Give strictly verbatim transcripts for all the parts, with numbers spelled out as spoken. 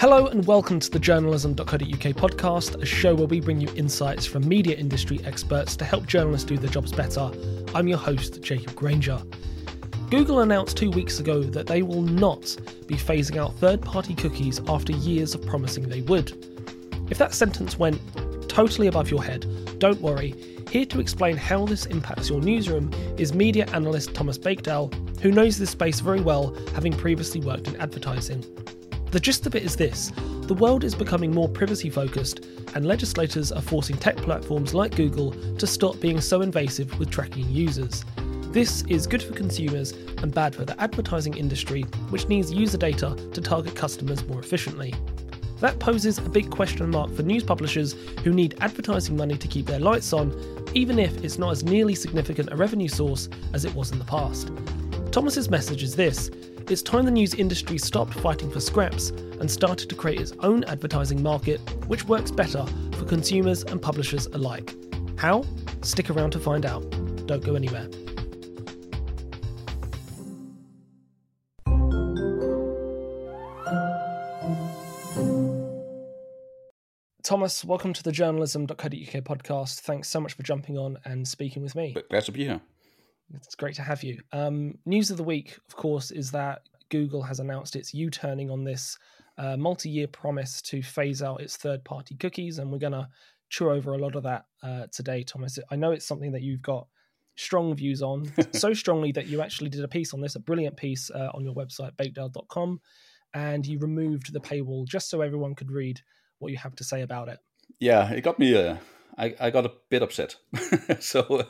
Hello and welcome to the journalism dot co dot uk podcast, a show where we bring you insights from media industry experts to help journalists do their jobs better. I'm your host, Jacob Granger. Google announced two weeks ago that they will not be phasing out third-party cookies after years of promising they would. If that sentence went totally above your head, don't worry. Here to explain how this impacts your newsroom is media analyst Thomas Baigdal, who knows this space very well, having previously worked in advertising. The gist of it is this: the world is becoming more privacy-focused, and legislators are forcing tech platforms like Google to stop being so invasive with tracking users. This is good for consumers and bad for the advertising industry, which needs user data to target customers more efficiently. That poses a big question mark for news publishers who need advertising money to keep their lights on, even if it's not as nearly significant a revenue source as it was in the past. Thomas's message is this: it's time the news industry stopped fighting for scraps and started to create its own advertising market, which works better for consumers and publishers alike. How? Stick around to find out. Don't go anywhere. Thomas, welcome to the journalism dot co dot uk podcast. Thanks so much for jumping on and speaking with me. Glad to be here. It's great to have you. Um, news of the week, of course, is that Google has announced its U-turning on this uh, multi-year promise to phase out its third-party cookies, and we're going to chew over a lot of that uh, today, Thomas. I know it's something that you've got strong views on, so strongly that you actually did a piece on this, a brilliant piece uh, on your website, baigdal dot com, and you removed the paywall just so everyone could read what you have to say about it. Yeah, it got me, uh, I, I got a bit upset. so,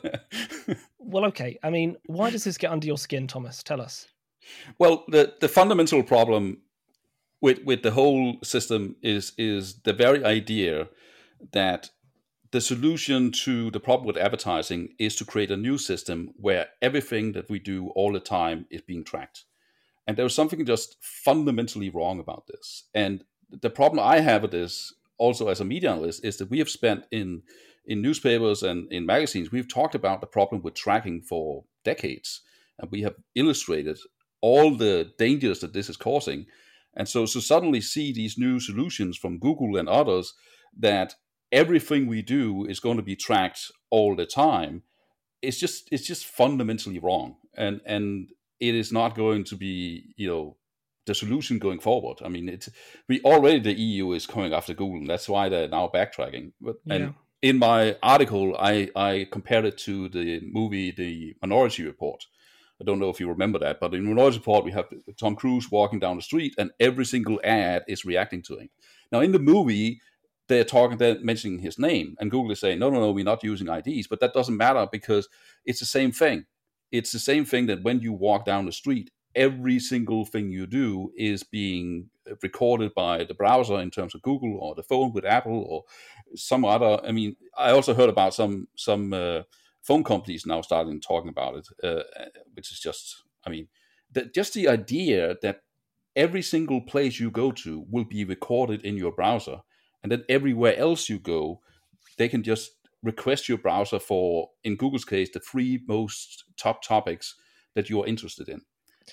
Well, okay. I mean, why does this get under your skin, Thomas? Tell us. Well, the, the fundamental problem with with the whole system is is the very idea that the solution to the problem with advertising is to create a new system where everything that we do all the time is being tracked. And there was something just fundamentally wrong about this. And the problem I have with this, also as a media analyst, is that we have spent in in newspapers and in magazines, we've talked about the problem with tracking for decades. And we have illustrated all the dangers that this is causing. And so to suddenly see these new solutions from Google and others that everything we do is going to be tracked all the time, it's just it's just fundamentally wrong. And and it is not going to be, you know, the solution going forward. I mean, it's we already the E U is coming after Google, and that's why they're now backtracking. But, Yeah. And in my article, I, I compared it to the movie The Minority Report. I don't know if you remember that, but in Minority Report, we have Tom Cruise walking down the street, and every single ad is reacting to him. Now, in the movie, they're talking, they're mentioning his name, and Google is saying, no, no, no, we're not using I Ds, but that doesn't matter because it's the same thing. It's the same thing that when you walk down the street, every single thing you do is being recorded by the browser in terms of Google or the phone with Apple or some other. I mean, I also heard about some some uh, phone companies now starting talking about it, uh, which is just, I mean, the, just the idea that every single place you go to will be recorded in your browser, and that everywhere else you go, they can just request your browser for, in Google's case, the three most top topics that you are interested in.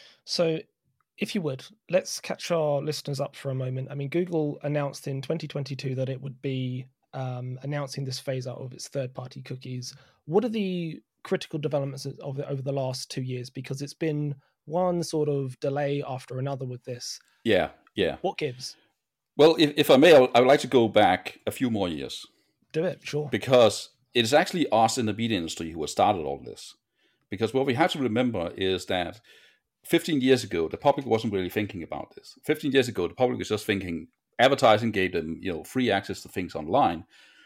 So, if you would, let's catch our listeners up for a moment. I mean, Google announced in twenty twenty-two that it would be um, announcing this phase out of its third-party cookies. What are the critical developments of it over the last two years? Because it's been one sort of delay after another with this. Yeah, yeah. What gives? Well, if, if I may, I would, I would like to go back a few more years. Do it, sure. Because it is actually us in the media industry who has started all this. Because what we have to remember is that fifteen years ago, the public wasn't really thinking about this. fifteen years ago, the public was just thinking advertising gave them, you know, free access to things online.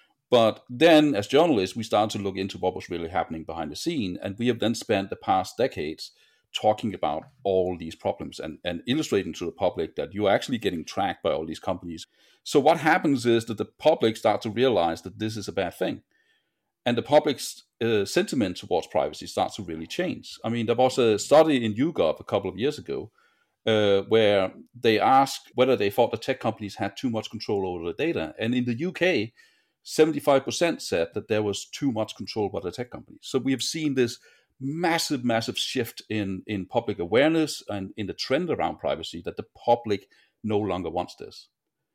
But then, as journalists, we started to look into what was really happening behind the scene. And we have then spent the past decades talking about all these problems and, and illustrating to the public that you're actually getting tracked by all these companies. So what happens is that the public starts to realize that this is a bad thing. And the public's uh, sentiment towards privacy starts to really change. I mean, there was a study in YouGov a couple of years ago uh, where they asked whether they thought the tech companies had too much control over the data. And in the U K, seventy-five percent said that there was too much control by the tech companies. So we have seen this massive, massive shift in, in public awareness and in the trend around privacy that the public no longer wants this.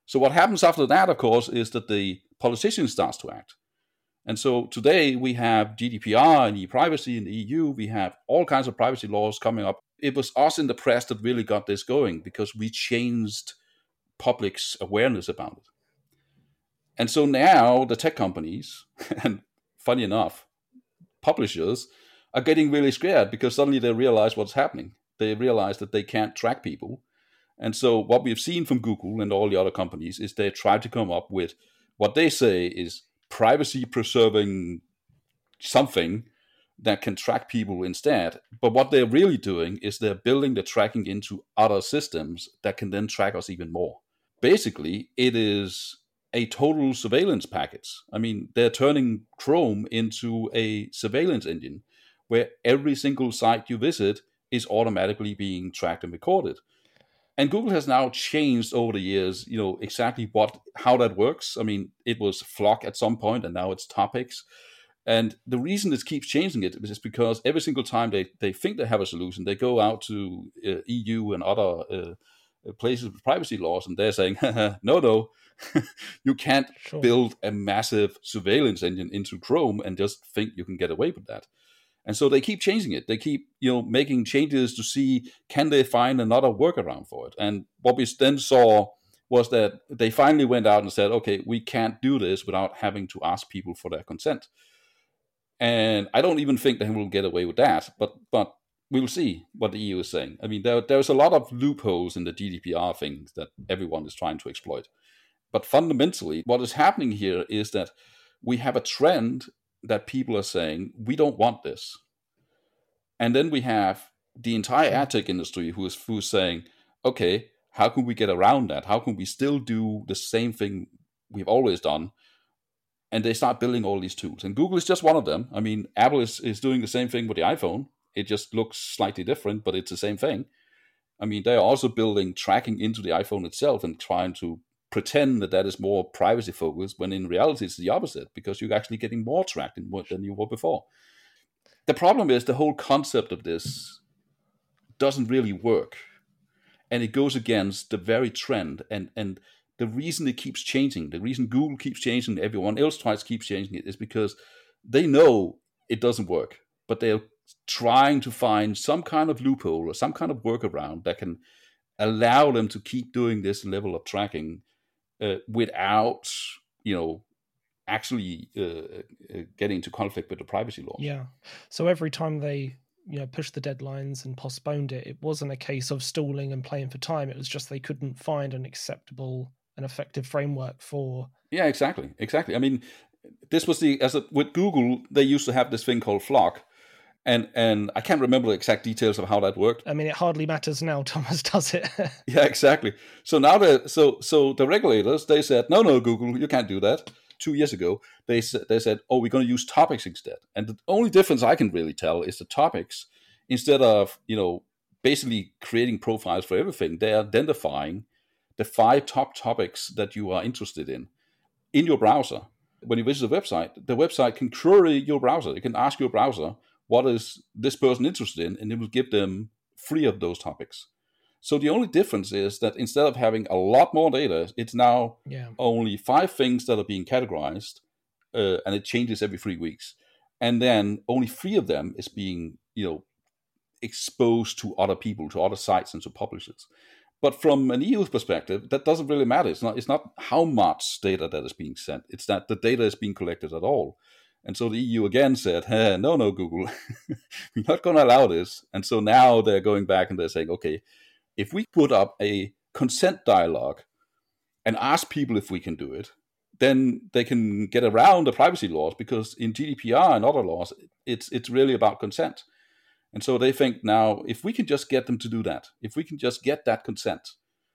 So what happens after that, of course, is that the politician starts to act. And so today we have G D P R and e-privacy in the E U. We have all kinds of privacy laws coming up. It was us in the press that really got this going because we changed public's awareness about it. And so now the tech companies, and funny enough, publishers are getting really scared because suddenly they realize what's happening. They realize that they can't track people. And so what we've seen from Google and all the other companies is they try to come up with what they say is privacy preserving something that can track people instead. But what they're really doing is they're building the tracking into other systems that can then track us even more. Basically, it is a total surveillance package. I mean, they're turning Chrome into a surveillance engine where every single site you visit is automatically being tracked and recorded. And Google has now changed over the years, you know, exactly what how that works. I mean, it was Flock at some point, and now it's Topics. And the reason it keeps changing it is because every single time they, they think they have a solution, they go out to uh, E U and other uh, places with privacy laws, and they're saying, no, no, you can't sure. build a massive surveillance engine into Chrome and just think you can get away with that. And so they keep changing it. They keep, you know, making changes to see, can they find another workaround for it? And what we then saw was that they finally went out and said, okay, we can't do this without having to ask people for their consent. And I don't even think they will get away with that, but but we'll see what the E U is saying. I mean, there, there's a lot of loopholes in the G D P R things that everyone is trying to exploit. But fundamentally, what is happening here is that we have a trend that people are saying, we don't want this. And then we have the entire ad tech industry who is, who is saying, okay, how can we get around that? How can we still do the same thing we've always done? And they start building all these tools. And Google is just one of them. I mean, Apple is, is doing the same thing with the iPhone. It just looks slightly different, but it's the same thing. I mean, they're also building tracking into the iPhone itself and trying to pretend that that is more privacy focused, when in reality it's the opposite, because you're actually getting more tracked than you were before. The problem is the whole concept of this doesn't really work. And it goes against the very trend. And, and the reason it keeps changing, the reason Google keeps changing, everyone else tries to keep changing it, is because they know it doesn't work, but they're trying to find some kind of loophole or some kind of workaround that can allow them to keep doing this level of tracking uh, without, you know, actually uh, uh, getting into conflict with the privacy laws. Yeah. So every time they, you know, pushed the deadlines and postponed it, it wasn't a case of stalling and playing for time. It was just they couldn't find an acceptable and effective framework for. Yeah, exactly, exactly. I mean, this was the as a, with Google, they used to have this thing called Flock. And and I can't remember the exact details of how that worked. I mean, it hardly matters now. Thomas does it. Yeah, exactly. So now the so so the regulators, they said, no, no, Google, you can't do that. Two years ago, they said they said, oh, we're going to use Topics instead. And the only difference I can really tell is the Topics, instead of, you know, basically creating profiles for everything, they're identifying the five top topics that you are interested in in your browser. When you visit the website, the website can query your browser. It can ask your browser, what is this person interested in? And it will give them three of those topics. So the only difference is that instead of having a lot more data, it's now yeah. only five things that are being categorized, uh, and it changes every three weeks. And then only three of them is being, you know, exposed to other people, to other sites, and to publishers. But from an E U perspective, that doesn't really matter. It's not, it's not how much data that is being sent. It's that the data is being collected at all. And so the E U again said, hey, no, no, Google, we're not going to allow this. And so now they're going back and they're saying, okay, if we put up a consent dialogue and ask people if we can do it, then they can get around the privacy laws, because in G D P R and other laws, it's it's really about consent. And so they think now, if we can just get them to do that, if we can just get that consent,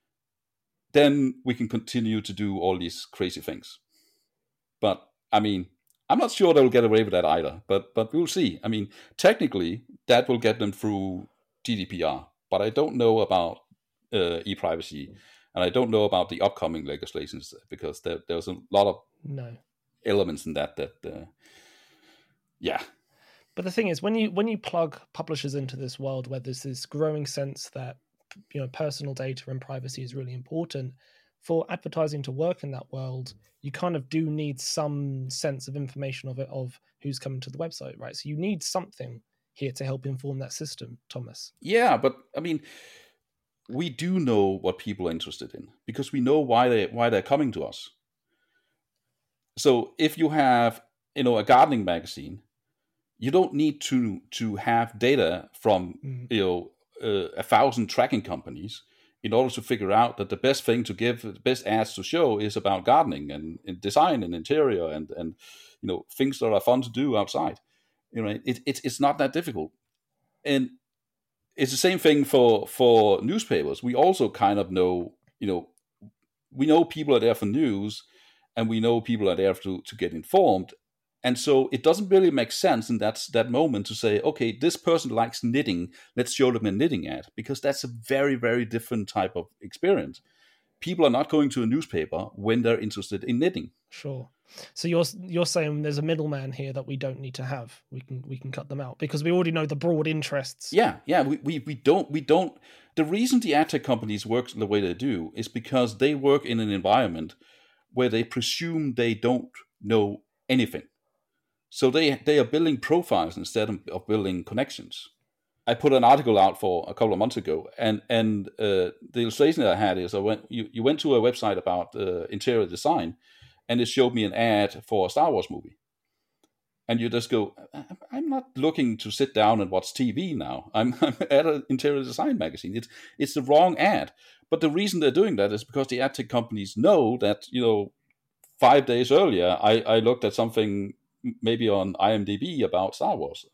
then we can continue to do all these crazy things. But, I mean, I'm not sure they'll get away with that either, but but we'll see. I mean, technically, that will get them through G D P R, but I don't know about uh, e-privacy, and I don't know about the upcoming legislations, because there, there's a lot of no. elements in that that, uh, yeah. But the thing is, when you when you plug publishers into this world where there's this growing sense that, you know, personal data and privacy is really important, for advertising to work in that world, you kind of do need some sense of information of it, of who's coming to the website, right? So you need something here to help inform that system, Thomas. Yeah, but I mean, we do know what people are interested in because we know why they why they're coming to us. So if you have, you know, a gardening magazine, you don't need to to have data from mm. you know uh, a thousand tracking companies in order to figure out that the best thing to give, the best ads to show is about gardening and, and design and interior and and you know things that are fun to do outside. You know, it, it it's not that difficult, and it's the same thing for for newspapers. We also kind of know, you know, we know people are there for news, and we know people are there to to get informed. And so it doesn't really make sense in that, that moment to say, okay, this person likes knitting, let's show them a knitting ad, because that's a very, very different type of experience. People are not going to a newspaper when they're interested in knitting. Sure. So you're you're saying there's a middleman here that we don't need to have. We can we can cut them out because we already know the broad interests. Yeah, yeah. We, we, we don't we don't the reason the ad tech companies work the way they do is because they work in an environment where they presume they don't know anything. So they they are building profiles instead of building connections. I put an article out for a couple of months ago, and and uh, the illustration that I had is I went you, you went to a website about uh, interior design, and it showed me an ad for a Star Wars movie. And you just go, I'm not looking to sit down and watch T V now. I'm, I'm at an interior design magazine. It's it's the wrong ad. But the reason they're doing that is because the ad tech companies know that, you know, five days earlier, I, I looked at something maybe on IMDb about Star Wars.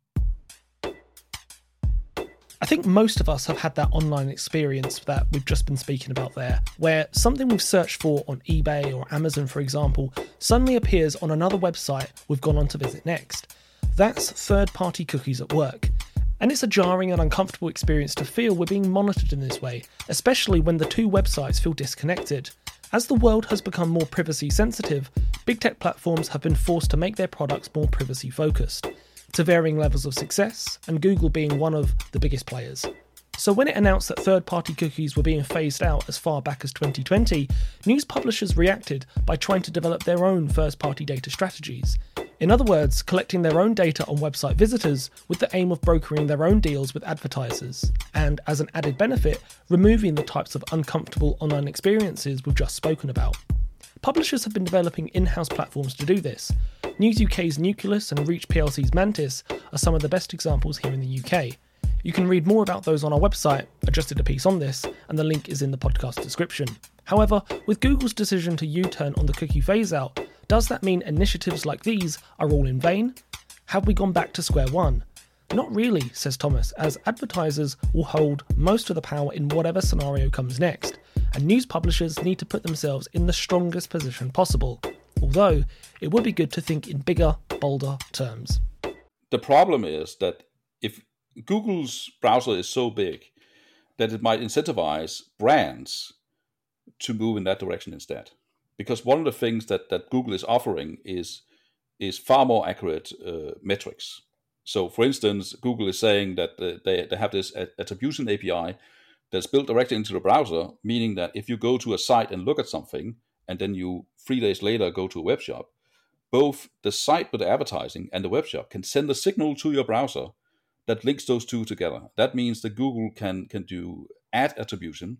I think most of us have had that online experience that we've just been speaking about there, where something we've searched for on eBay or Amazon, for example, suddenly appears on another website we've gone on to visit next. That's third-party cookies at work. And it's a jarring and uncomfortable experience to feel we're being monitored in this way, especially when the two websites feel disconnected. As the world has become more privacy sensitive, big tech platforms have been forced to make their products more privacy focused, to varying levels of success, and Google being one of the biggest players. So when it announced that third-party cookies were being phased out as far back as twenty twenty, news publishers reacted by trying to develop their own first-party data strategies. In other words, collecting their own data on website visitors with the aim of brokering their own deals with advertisers, and as an added benefit, removing the types of uncomfortable online experiences we've just spoken about. Publishers have been developing in-house platforms to do this. News U K's Nucleus and Reach P L C's Mantis are some of the best examples here in the U K. You can read more about those on our website. I just did a piece on this, and the link is in the podcast description. However, with Google's decision to U-turn on the cookie phase-out, does that mean initiatives like these are all in vain? Have we gone back to square one? Not really, says Thomas, as advertisers will hold most of the power in whatever scenario comes next, and news publishers need to put themselves in the strongest position possible. Although, it would be good to think in bigger, bolder terms. The problem is that if Google's browser is so big that it might incentivize brands to move in that direction instead. Because one of the things that, that Google is offering is, is far more accurate uh, metrics. So, for instance, Google is saying that uh, they, they have this attribution A P I that's built directly into the browser, meaning that if you go to a site and look at something, and then you three days later go to a web shop, both the site with the advertising and the web shop can send a signal to your browser that links those two together. That means that Google can, can do ad attribution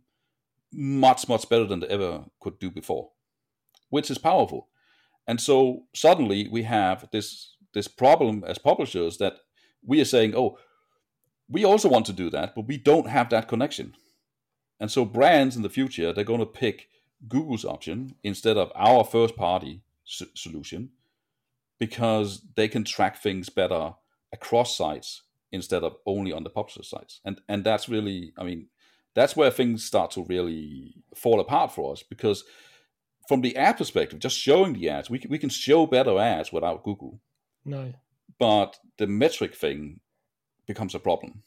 much, much better than they ever could do before, which is powerful. And so suddenly we have this, this problem as publishers that we are saying, oh, we also want to do that, but we don't have that connection. And so brands in the future, they're going to pick Google's option instead of our first-party s- solution because they can track things better across sites instead of only on the publisher sites. And and that's really, I mean, that's where things start to really fall apart for us, because from the ad perspective, just showing the ads, we can, we can show better ads without Google. No. But the metric thing becomes a problem.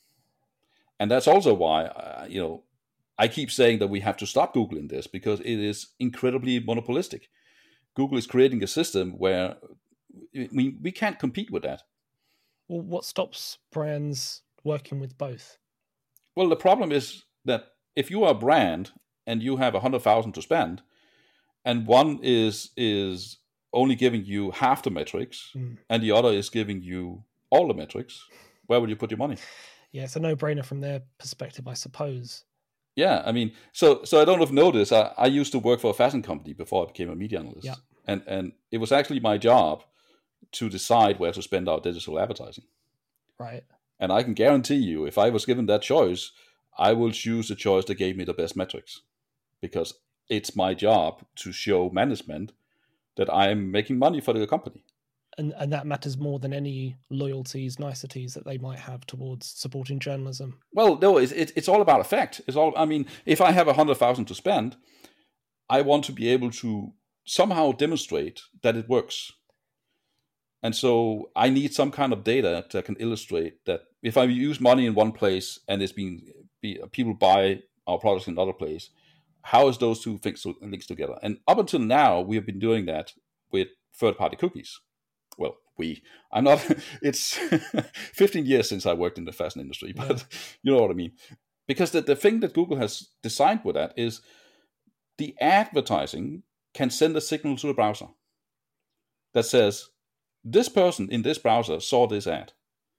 And that's also why, uh, you know, I keep saying that we have to stop Google in this, because it is incredibly monopolistic. Google is creating a system where we, we can't compete with that. Well, what stops brands working with both? Well, the problem is that if you are a brand and you have one hundred thousand to spend, and one is is only giving you half the metrics, mm. and the other is giving you all the metrics, where would you put your money? Yeah, it's a no-brainer from their perspective, I suppose. Yeah, I mean, so so I don't know if you know this. I, I used to work for a fashion company before I became a media analyst. Yeah. And and it was actually my job to decide where to spend our digital advertising. Right. And I can guarantee you, if I was given that choice, I will choose the choice that gave me the best metrics. Because it's my job to show management that I'm making money for the company. And and that matters more than any loyalties, niceties that they might have towards supporting journalism. Well, no, it's it, it's all about effect. It's all. I mean, if I have a hundred thousand to spend, I want to be able to somehow demonstrate that it works. And so I need some kind of data that can illustrate that if I use money in one place and it's being be, people buy our products in another place, how is those two things linked together? And up until now, we have been doing that with third-party cookies. Well, we. I'm not. It's fifteen years since I worked in the fashion industry, but yeah. You know what I mean. Because the, the thing that Google has designed with that is the advertising can send a signal to the browser that says, this person in this browser saw this ad.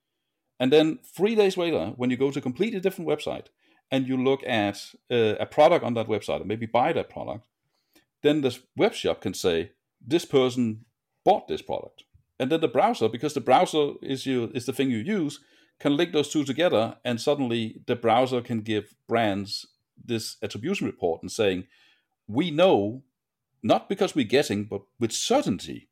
And then three days later, when you go to a completely different website and you look at uh, a product on that website and maybe buy that product, then the web shop can say, this person bought this product. And then the browser, because the browser is you is the thing you use, can link those two together, and suddenly the browser can give brands this attribution report and saying, we know, not because we're guessing, but with certainty,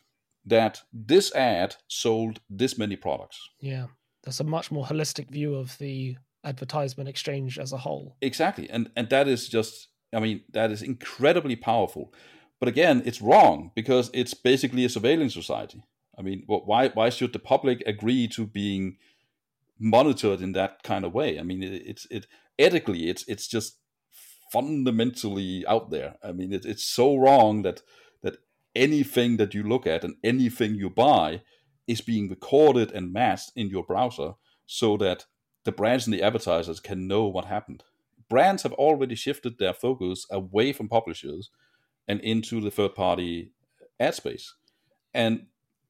that this ad sold this many products. Yeah, that's a much more holistic view of the advertisement exchange as a whole. Exactly, and and that is just, I mean, that is incredibly powerful. But again, it's wrong because it's basically a surveillance society. I mean, why why should the public agree to being monitored in that kind of way? I mean, it, it's it ethically, it's it's just fundamentally out there. I mean, it, it's so wrong that that anything that you look at and anything you buy is being recorded and masked in your browser, so that the brands and the advertisers can know what happened. Brands have already shifted their focus away from publishers and into the third-party ad space. And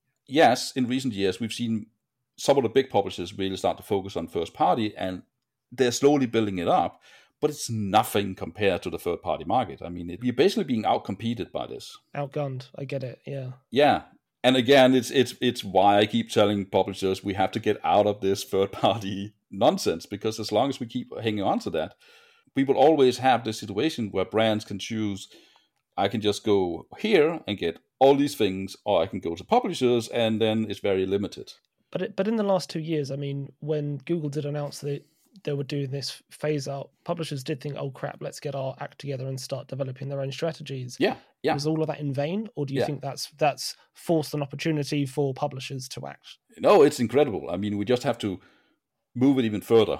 yes, in recent years, we've seen some of the big publishers really start to focus on first-party, and they're slowly building it up, but it's nothing compared to the third-party market. I mean, it, you're basically being outcompeted by this. Outgunned, I get it, yeah. Yeah, and again, it's it's it's why I keep telling publishers we have to get out of this third-party nonsense, because as long as we keep hanging on to that, we will always have this situation where brands can choose, I can just go here and get all these things, or I can go to publishers, and then it's very limited. But it, but in the last two years, I mean, when Google did announce that they were doing this phase out, publishers did think, oh crap, let's get our act together and start developing their own strategies. Yeah, yeah. Was all of that in vain, or do you yeah. think that's that's forced an opportunity for publishers to act? No, it's incredible. I mean, we just have to move it even further.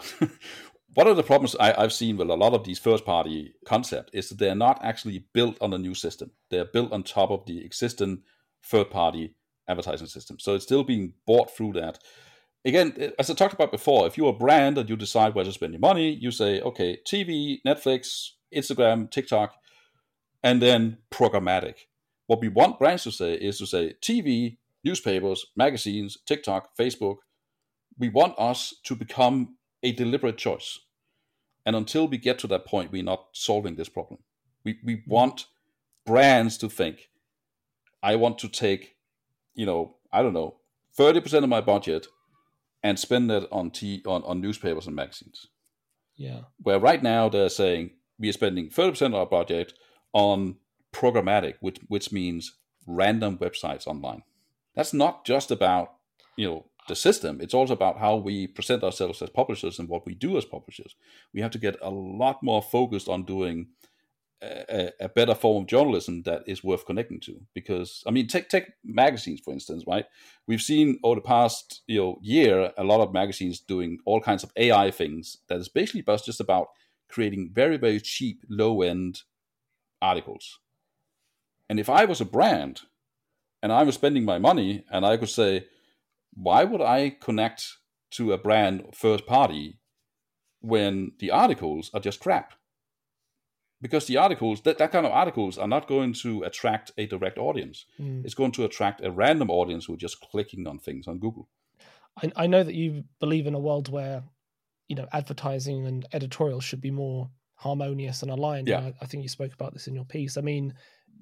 One of the problems I, I've seen with a lot of these first-party concepts is that they're not actually built on a new system. They're built on top of the existing third-party advertising system. So it's still being bought through that. Again, as I talked about before, if you're a brand and you decide where to spend your money, you say, okay, T V, Netflix, Instagram, TikTok, and then programmatic. What we want brands to say is to say T V, newspapers, magazines, TikTok, Facebook. We want us to become a deliberate choice. And until we get to that point, we're not solving this problem. We we want brands to think, I want to take, you know, I don't know, thirty percent of my budget and spend that on t on, on newspapers and magazines. Yeah. Where right now they're saying we are spending thirty percent of our budget on programmatic, which which means random websites online. That's not just about, you know, the system. It's also about how we present ourselves as publishers and what we do as publishers. We have to get a lot more focused on doing a, a better form of journalism that is worth connecting to. Because, I mean, take take magazines, for instance, right? We've seen over the past you know year a lot of magazines doing all kinds of A I things that is basically just about creating very, very cheap, low-end articles. And if I was a brand and I was spending my money and I could say, why would I connect to a brand third party when the articles are just crap? because the articles, that, that kind of articles are not going to attract a direct audience. Mm. It's going to attract a random audience who are just clicking on things on Google. I, I know that you believe in a world where, you know, advertising and editorial should be more harmonious and aligned. Yeah. And I, I think you spoke about this in your piece. I mean,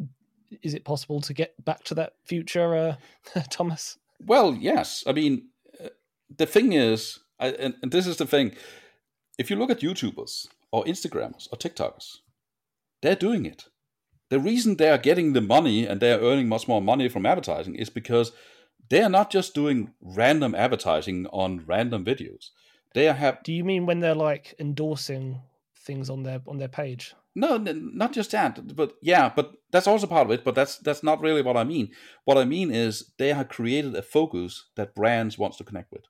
is it possible to get back to that future, uh, Thomas? Well, yes. I mean, uh, the thing is, I, and, and this is the thing, if you look at YouTubers or Instagrammers or TikTokers, they're doing it. The reason they are getting the money and they're earning much more money from advertising is because they are not just doing random advertising on random videos. They are have. Do you mean when they're like endorsing things on their on their page? No, n- not just that, but yeah, but that's also part of it. But that's that's not really what I mean. What I mean is they have created a focus that brands wants to connect with.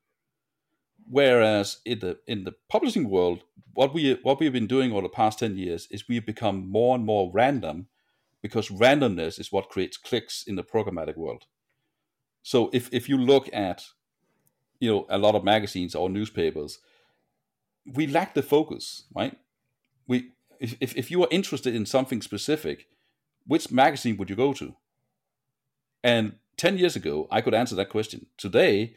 Whereas in the in the publishing world, what we what we've been doing over the past ten years is we've become more and more random, because randomness is what creates clicks in the programmatic world. So if if you look at, you know, a lot of magazines or newspapers, we lack the focus, right? We if if you are interested in something specific, which magazine would you go to? And ten years ago, I could answer that question. Today,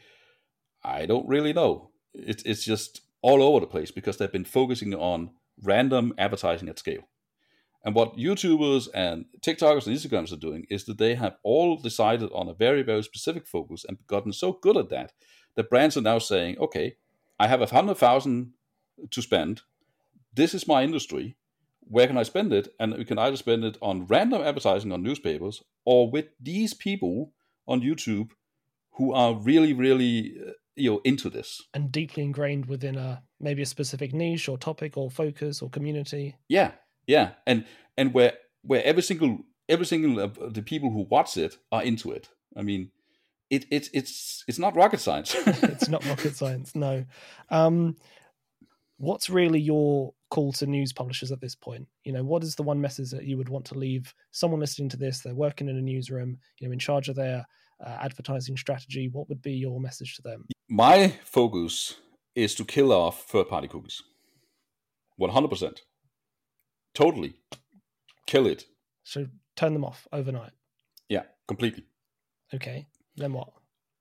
I don't really know. It's it's just all over the place because they've been focusing on random advertising at scale. And what YouTubers and TikTokers and Instagrams are doing is that they have all decided on a very, very specific focus and gotten so good at that that brands are now saying, okay, I have a hundred thousand to spend. This is my industry. Where can I spend it? And we can either spend it on random advertising on newspapers or with these people on YouTube who are really, really, uh, you know, into this and deeply ingrained within a maybe a specific niche or topic or focus or community. Yeah, yeah, and and where where every single every single of the people who watch it are into it. I mean, it it's it's it's not rocket science. It's not rocket science. No. Um, what's really your call to news publishers at this point? You know, what is the one message that you would want to leave someone listening to this? They're working in a newsroom, you know, in charge of their uh, advertising strategy. What would be your message to them? My focus is to kill off third-party cookies. one hundred percent. Totally. Kill it. So turn them off overnight? Yeah, completely. Okay. Then what?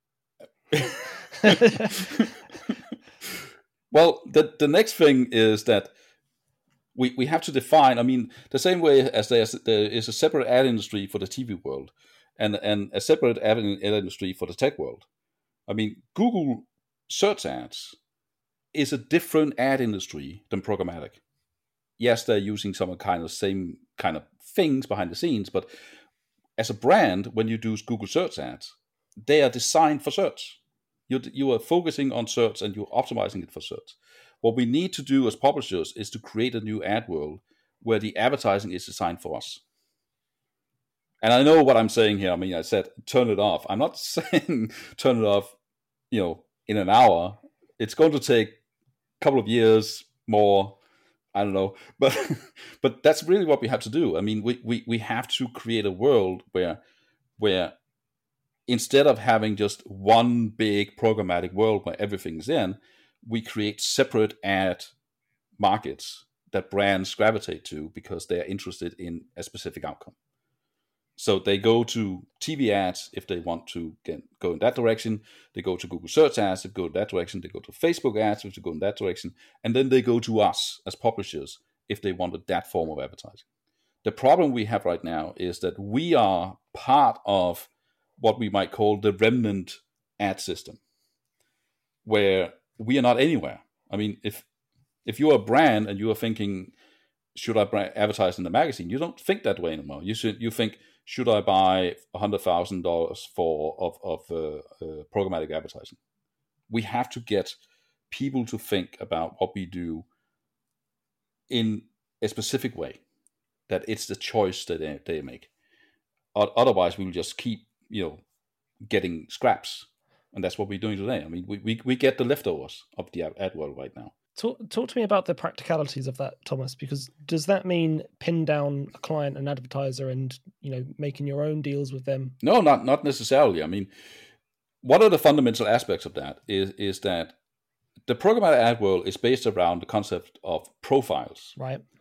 Well, the the next thing is that we, we have to define, I mean, the same way as there is, there is a separate ad industry for the T V world and, and a separate ad, ad industry for the tech world. I mean, Google search ads is a different ad industry than programmatic. Yes, they're using some kind of same kind of things behind the scenes, but as a brand, when you do Google search ads, they are designed for search. You you are focusing on search and you're optimizing it for search. What we need to do as publishers is to create a new ad world where the advertising is designed for us. And I know what I'm saying here. I mean, I said turn it off. I'm not saying turn it off, you know, in an hour. It's going to take a couple of years more. I don't know, but but that's really what we have to do. I mean, we, we, we have to create a world where where instead of having just one big programmatic world where everything's in, we create separate ad markets that brands gravitate to because they are interested in a specific outcome. So they go to T V ads if they want to get, go in that direction. They go to Google search ads if they go in that direction. They go to Facebook ads if they go in that direction. And then they go to us as publishers if they wanted that form of advertising. The problem we have right now is that we are part of what we might call the remnant ad system, where we are not anywhere. I mean, if if you're a brand and you are thinking, should I advertise in the magazine? You don't think that way anymore. You should. You think, should I buy one hundred thousand dollars for of of uh, uh, programmatic advertising? We have to get people to think about what we do in a specific way, that it's the choice that they, they make. Otherwise, we'll just keep, you know, getting scraps, and that's what we're doing today. I mean, we we, we get the leftovers of the ad world right now. Talk, talk to me about the practicalities of that, Thomas, because does that mean pin down a client, an advertiser, and, you know, making your own deals with them? No, not not necessarily. I mean, one of the fundamental aspects of that is is that the programmatic ad world is based around the concept of profiles. Right.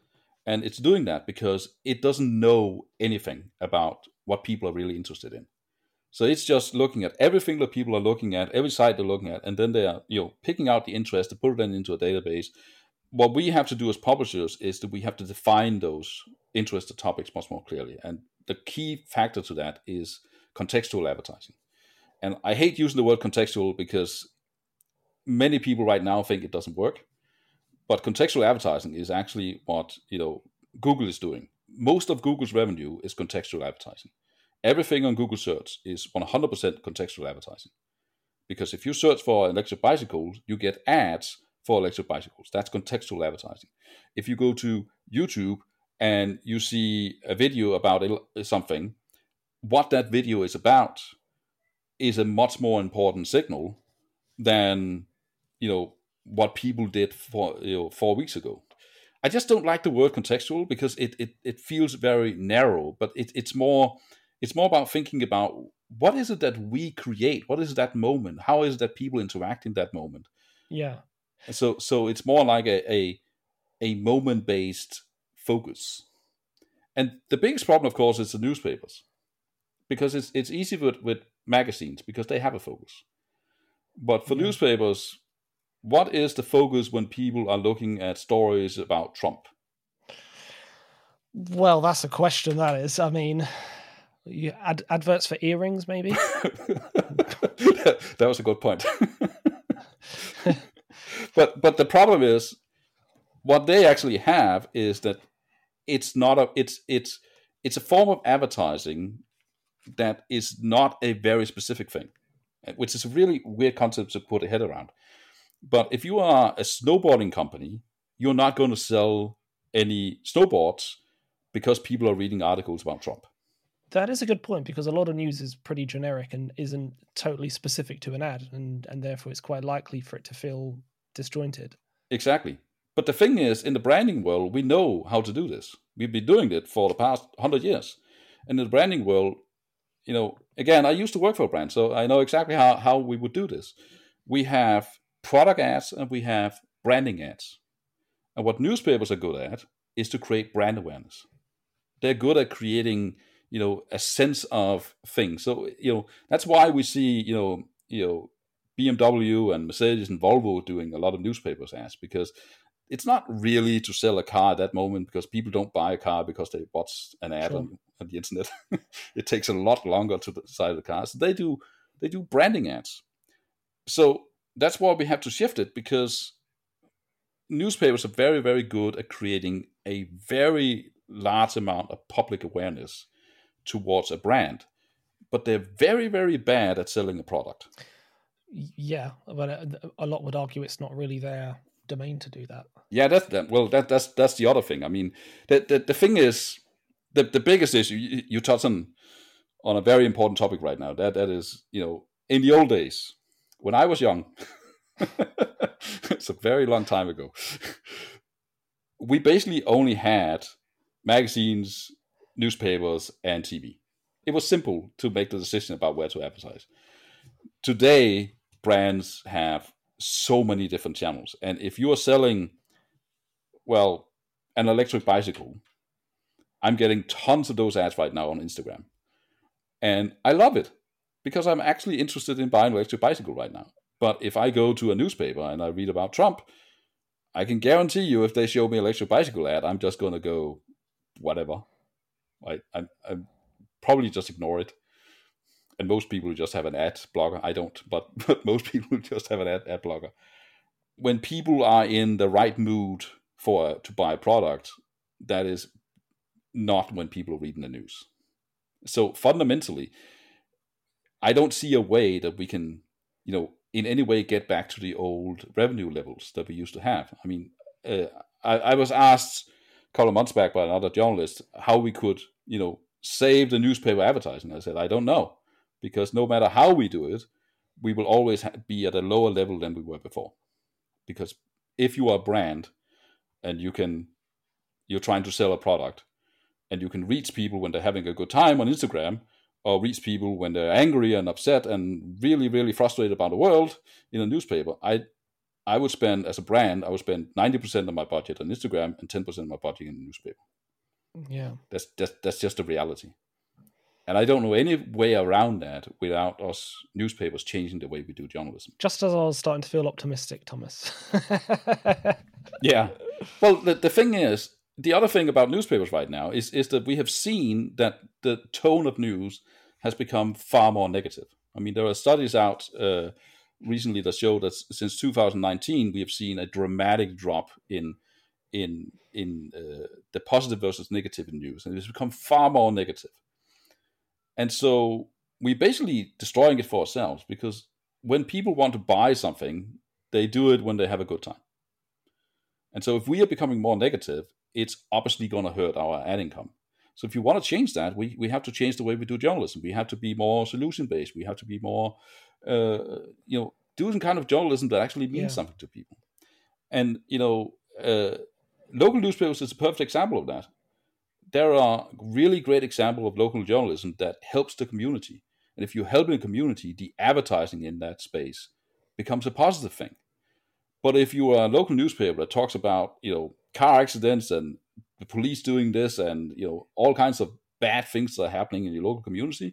And it's doing that because it doesn't know anything about what people are really interested in. So it's just looking at everything that people are looking at, every site they're looking at, and then they are, you know, picking out the interest to put it into a database. What we have to do as publishers is that we have to define those interested topics much more clearly. And the key factor to that is contextual advertising. And I hate using the word contextual because many people right now think it doesn't work. But contextual advertising is actually what, you know, Google is doing. Most of Google's revenue is contextual advertising. Everything on Google search is one hundred percent contextual advertising. Because if you search for electric bicycles, you get ads for electric bicycles. That's contextual advertising. If you go to YouTube and you see a video about something, what that video is about is a much more important signal than, you know, what people did for, you know, four weeks ago. I just don't like the word contextual because it it, it feels very narrow, but it, it's more it's more about thinking about what is it that we create? What is that moment? How is it that people interact in that moment? Yeah. So so it's more like a a, a moment-based focus. And the biggest problem, of course, is the newspapers. Because it's it's easy with, with magazines because they have a focus. But for yeah. newspapers, what is the focus when people are looking at stories about Trump? Well, that's a question, that is. I mean, you ad- adverts for earrings, maybe? That was a good point. but but the problem is, what they actually have is that it's not a it's it's it's a form of advertising that is not a very specific thing, which is a really weird concept to put a head around. But if you are a snowboarding company, you're not going to sell any snowboards because people are reading articles about Trump. That is a good point, because a lot of news is pretty generic and isn't totally specific to an ad, and, and therefore it's quite likely for it to feel disjointed. Exactly. But the thing is, in the branding world, we know how to do this. We've been doing it for the past one hundred years. And in the branding world, you know, again, I used to work for a brand, so I know exactly how, how we would do this. We have product ads and we have branding ads. And what newspapers are good at is to create brand awareness. They're good at creating, you know, a sense of things. So, you know, that's why we see, you know, you know, B M W and Mercedes and Volvo doing a lot of newspapers ads, because it's not really to sell a car at that moment, because people don't buy a car because they watch an ad sure. on, on the internet. It takes a lot longer to decide the car. So they do they do branding ads. So that's why we have to shift it, because newspapers are very, very good at creating a very large amount of public awareness towards a brand, but they're very, very bad at selling a product. Yeah, but a lot would argue it's not really their domain to do that. Yeah, that's that. Well, that that's that's the other thing. I mean, the the, the thing is, the the biggest issue you, you touch on on a very important topic right now. That that is, you know, in the old days when I was young, it's a very long time ago. We basically only had magazines, newspapers, and T V. It was simple to make the decision about where to advertise. Today, brands have so many different channels. And if you are selling, well, an electric bicycle, I'm getting tons of those ads right now on Instagram. And I love it, because I'm actually interested in buying an electric bicycle right now. But if I go to a newspaper and I read about Trump, I can guarantee you if they show me an electric bicycle ad, I'm just going to go, whatever. I, I, I probably just ignore it. And most people just have an ad blocker. I don't, but, but most people just have an ad, ad blocker. When people are in the right mood for to buy a product, that is not when people are reading the news. So fundamentally, I don't see a way that we can, you know, in any way get back to the old revenue levels that we used to have. I mean, uh, I, I was asked a couple of months back by another journalist how we could, you know, save the newspaper advertising. I said, I don't know, because no matter how we do it, we will always ha- be at a lower level than we were before. Because if you are a brand and you can, you're trying to sell a product and you can reach people when they're having a good time on Instagram, or reach people when they're angry and upset and really, really frustrated about the world in a newspaper, I I would spend, as a brand, I would spend ninety percent of my budget on Instagram and ten percent of my budget in the newspaper. Yeah. That's, that's, that's just the reality. And I don't know any way around that without us newspapers changing the way we do journalism. Just as I was starting to feel optimistic, Thomas. Yeah. Well, the, the thing is, the other thing about newspapers right now is, is that we have seen that the tone of news has become far more negative. I mean, there are studies out uh, recently that show that since two thousand nineteen, we have seen a dramatic drop in in in uh, the positive versus negative in news, and it's become far more negative. And so we're basically destroying it for ourselves, because when people want to buy something, they do it when they have a good time. And so if we are becoming more negative, it's obviously going to hurt our ad income. So if you want to change that, we, we have to change the way we do journalism. We have to be more solution-based. We have to be more, uh, you know, doing kind of journalism that actually means yeah. something to people. And, you know, uh, local newspapers is a perfect example of that. There are really great examples of local journalism that helps the community. And if you help the community, the advertising in that space becomes a positive thing. But if you are a local newspaper that talks about, you know, car accidents and the police doing this and, you know, all kinds of bad things that are happening in your local community,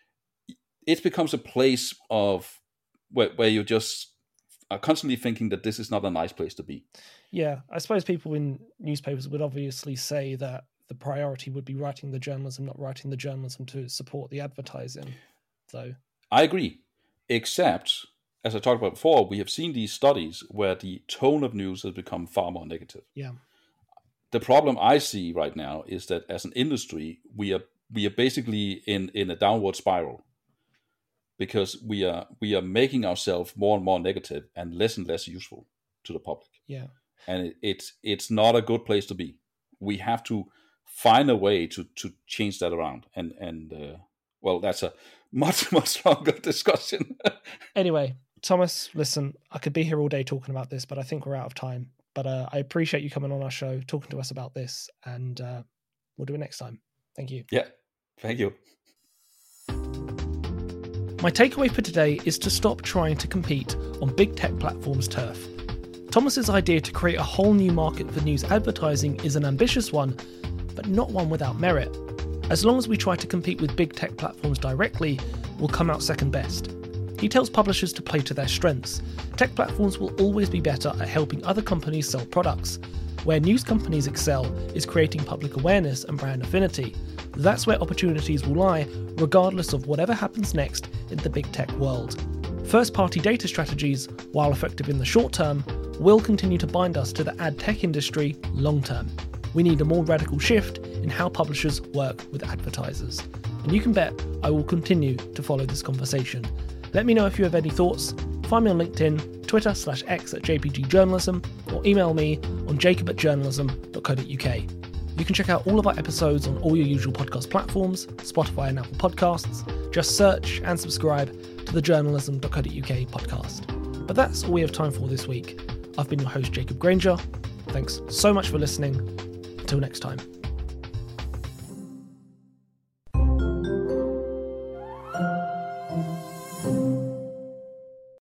it becomes a place of where, where you just are constantly thinking that this is not a nice place to be. Yeah, I suppose people in newspapers would obviously say that the priority would be writing the journalism, not writing the journalism to support the advertising. So I agree, except, as I talked about before, we have seen these studies where the tone of news has become far more negative. Yeah. The problem I see right now is that as an industry, we are we are basically in, in a downward spiral, because we are we are making ourselves more and more negative and less and less useful to the public. Yeah. And it, it's it's not a good place to be. We have to find a way to, to change that around. And and uh, well, that's a much much longer discussion. Anyway, Thomas, listen, I could be here all day talking about this, but I think we're out of time. But uh, I appreciate you coming on our show, talking to us about this, and uh, we'll do it next time. Thank you. Yeah, thank you. My takeaway for today is to stop trying to compete on big tech platforms' turf. Thomas's idea to create a whole new market for news advertising is an ambitious one, but not one without merit. As long as we try to compete with big tech platforms directly, we'll come out second best. He tells publishers to play to their strengths. Tech platforms will always be better at helping other companies sell products. Where news companies excel is creating public awareness and brand affinity. That's where opportunities will lie, regardless of whatever happens next in the big tech world. First-party data strategies, while effective in the short term, will continue to bind us to the ad tech industry long term. We need a more radical shift in how publishers work with advertisers. And you can bet I will continue to follow this conversation. Let me know if you have any thoughts. Find me on LinkedIn, Twitter slash X at J P G Journalism, or email me on jacob at journalism dot co dot uk. You can check out all of our episodes on all your usual podcast platforms, Spotify and Apple Podcasts. Just search and subscribe to the journalism dot co dot uk podcast. But that's all we have time for this week. I've been your host, Jacob Granger. Thanks so much for listening. Until next time.